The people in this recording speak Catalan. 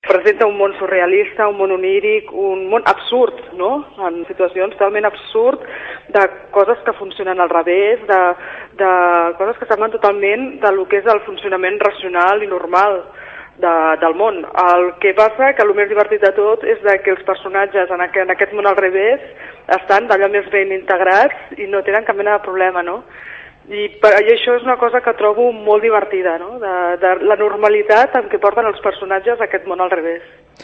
presenta un món surrealista, un món oníric, un món absurd, no? En situacions totalment absurd, de coses que funcionen al revés, de coses que semblen totalment del que és el funcionament racional i normal del món. El que passa que el més divertit de tot és que els personatges en aquest món al revés estan d'allò més ben integrats i no tenen cap mena de problema, no? I això és una cosa que trobo molt divertida, no? De la normalitat en què porten els personatges a aquest món al revés.